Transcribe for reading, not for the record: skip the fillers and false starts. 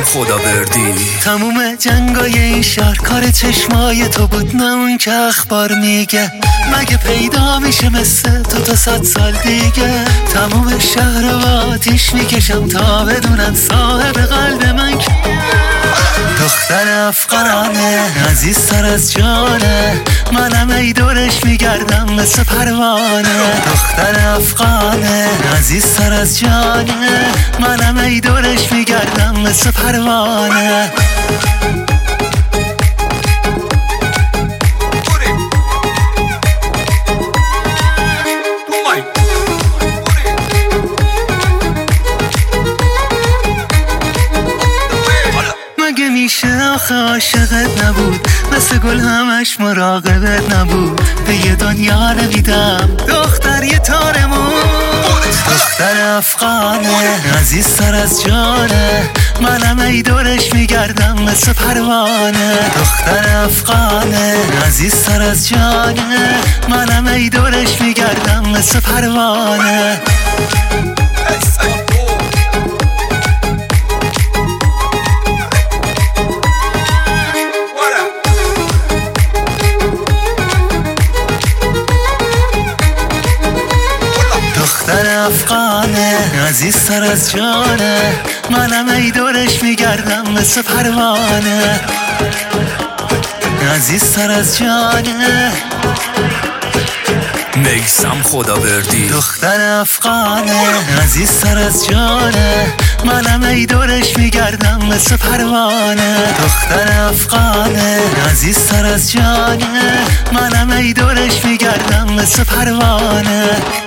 خدا بردی. تموم جنگای این شهر کار چشمای تو بود، نه اون که اخبار میگه. مگه پیدا میشه مثل تو تا 100 سال دیگه؟ تموم شهر رو آتیش میکشم تا بدونن صاحب قلب من که دختر افغانه، عزیزتر از جانه، منم ای دورش میگردم مثل پروانه. دختر افغانه، عزیزتر از جانه، منم ای دورش میگردم مثل پروانه. مگه میشه آخه عاشقت نبود، مثل گل همش مراقبت نبود. به یه دنیا نمیدم دختر یه تارمون. دختر افغانه، عزیزتر از جانه، منم ای دورش میگردم مثل پروانه. دختر افغانه، عزیزتر از جانه، منم ای دورش میگردم مثل پروانه. دختر افغانه، عزیزتر از جانه، منم ای دورش میگردم مثل پروانه. عزیزتر از جانه، میسم خدا بردی. دختر افغانه، عزیزتر از جانه، منم ای دورش میگردم مثل پروانه. دختر افغانه، عزیزتر از جانه، منم ای دورش میگردم مثل پروانه.